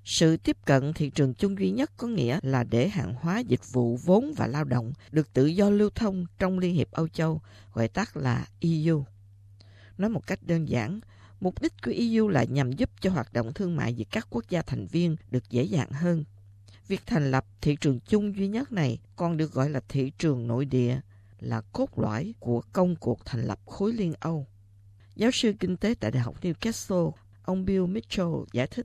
Sự tiếp cận thị trường chung duy nhất có nghĩa là để hàng hóa, dịch vụ, vốn và lao động được tự do lưu thông trong Liên hiệp Âu Châu, gọi tắt là EU. Nói một cách đơn giản, mục đích của EU là nhằm giúp cho hoạt động thương mại giữa các quốc gia thành viên được dễ dàng hơn. Việc thành lập thị trường chung duy nhất này còn được gọi là thị trường nội địa, là cốt lõi của công cuộc thành lập khối Liên Âu. Giáo sư kinh tế tại Đại học Newcastle, ông Bill Mitchell giải thích.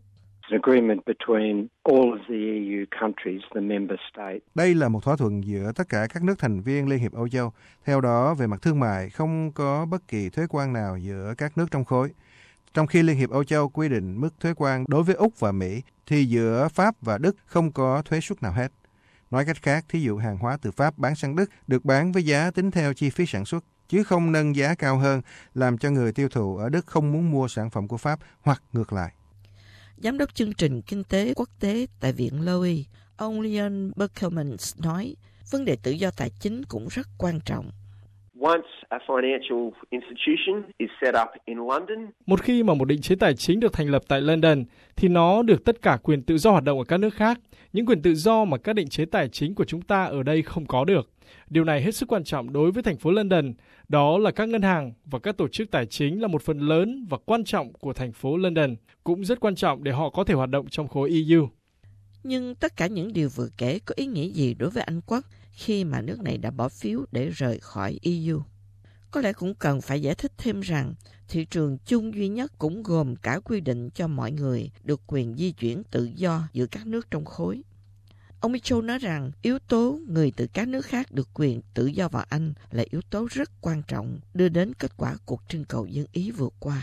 Đây là một thỏa thuận giữa tất cả các nước thành viên Liên hiệp Âu Châu. Theo đó, về mặt thương mại, không có bất kỳ thuế quan nào giữa các nước trong khối. Trong khi Liên hiệp Âu Châu quy định mức thuế quan đối với Úc và Mỹ, thì giữa Pháp và Đức không có thuế suất nào hết. Nói cách khác, thí dụ hàng hóa từ Pháp bán sang Đức được bán với giá tính theo chi phí sản xuất, chứ không nâng giá cao hơn, làm cho người tiêu thụ ở Đức không muốn mua sản phẩm của Pháp hoặc ngược lại. Giám đốc chương trình kinh tế quốc tế tại Viện Lowy, ông Leon Berkelmans nói, vấn đề tự do tài chính cũng rất quan trọng. Một khi mà một định chế tài chính được thành lập tại London, thì nó được tất cả quyền tự do hoạt động ở các nước khác, những quyền tự do mà các định chế tài chính của chúng ta ở đây không có được. Điều này hết sức quan trọng đối với thành phố London, đó là các ngân hàng và các tổ chức tài chính là một phần lớn và quan trọng của thành phố London, cũng rất quan trọng để họ có thể hoạt động trong khối EU. Nhưng tất cả những điều vừa kể có ý nghĩa gì đối với Anh Quốc khi mà nước này đã bỏ phiếu để rời khỏi EU? Có lẽ cũng cần phải giải thích thêm rằng thị trường chung duy nhất cũng gồm cả quy định cho mọi người được quyền di chuyển tự do giữa các nước trong khối. Ông Mitchell nói rằng yếu tố người từ các nước khác được quyền tự do vào Anh là yếu tố rất quan trọng đưa đến kết quả cuộc trưng cầu dân Ý vừa qua.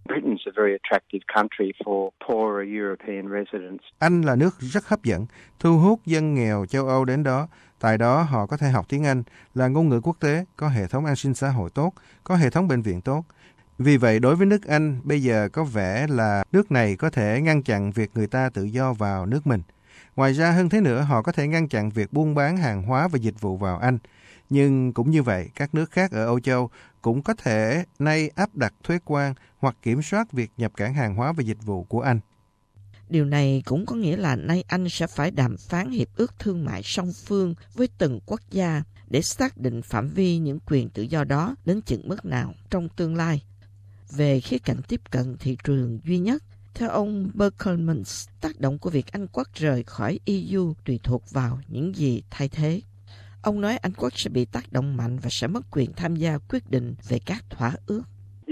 Anh là nước rất hấp dẫn, thu hút dân nghèo châu Âu đến đó. Tại đó họ có thể học tiếng Anh, là ngôn ngữ quốc tế, có hệ thống an sinh xã hội tốt, có hệ thống bệnh viện tốt. Vì vậy, đối với nước Anh, bây giờ có vẻ là nước này có thể ngăn chặn việc người ta tự do vào nước mình. Ngoài ra hơn thế nữa, họ có thể ngăn chặn việc buôn bán hàng hóa và dịch vụ vào Anh. Nhưng cũng như vậy, các nước khác ở Âu Châu cũng có thể nay áp đặt thuế quan hoặc kiểm soát việc nhập cảng hàng hóa và dịch vụ của Anh. Điều này cũng có nghĩa là nay Anh sẽ phải đàm phán hiệp ước thương mại song phương với từng quốc gia để xác định phạm vi những quyền tự do đó đến chừng mức nào trong tương lai. Về khía cạnh tiếp cận thị trường duy nhất, theo ông Berkelmans, tác động của việc Anh Quốc rời khỏi EU tùy thuộc vào những gì thay thế. Ông nói Anh Quốc sẽ bị tác động mạnh và sẽ mất quyền tham gia quyết định về các thỏa ước.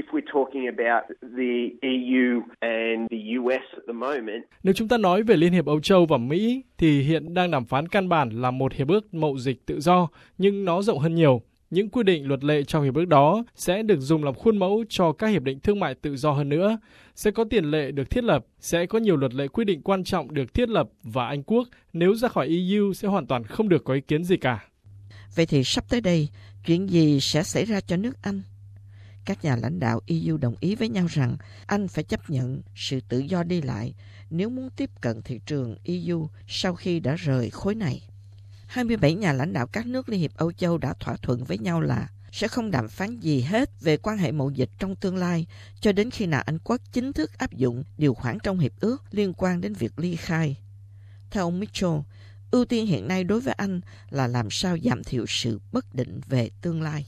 Nếu chúng ta nói về Liên hiệp Âu Châu và Mỹ, thì hiện đang đàm phán căn bản là một hiệp ước mậu dịch tự do, nhưng nó rộng hơn nhiều. Những quy định luật lệ trong hiệp ước đó sẽ được dùng làm khuôn mẫu cho các hiệp định thương mại tự do hơn nữa. Sẽ có tiền lệ được thiết lập, sẽ có nhiều luật lệ quy định quan trọng được thiết lập và Anh Quốc nếu ra khỏi EU sẽ hoàn toàn không được có ý kiến gì cả. Vậy thì sắp tới đây, chuyện gì sẽ xảy ra cho nước Anh? Các nhà lãnh đạo EU đồng ý với nhau rằng Anh phải chấp nhận sự tự do đi lại nếu muốn tiếp cận thị trường EU sau khi đã rời khối này. 27 nhà lãnh đạo các nước Liên hiệp Âu Châu đã thỏa thuận với nhau là sẽ không đàm phán gì hết về quan hệ mậu dịch trong tương lai cho đến khi nào Anh Quốc chính thức áp dụng điều khoản trong hiệp ước liên quan đến việc ly khai. Theo ông Mitchell, ưu tiên hiện nay đối với Anh là làm sao giảm thiểu sự bất định về tương lai.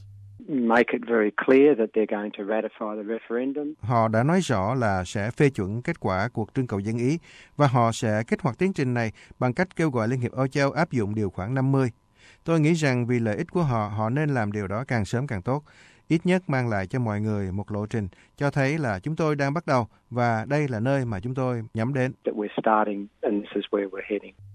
Họ đã nói rõ là sẽ phê chuẩn kết quả cuộc trưng cầu dân Ý và họ sẽ kích hoạt tiến trình này bằng cách kêu gọi Liên hiệp Âu Châu áp dụng điều khoản 50. Tôi nghĩ rằng vì lợi ích của họ, họ nên làm điều đó càng sớm càng tốt. Ít nhất mang lại cho mọi người một lộ trình cho thấy là chúng tôi đang bắt đầu và đây là nơi mà chúng tôi nhắm đến.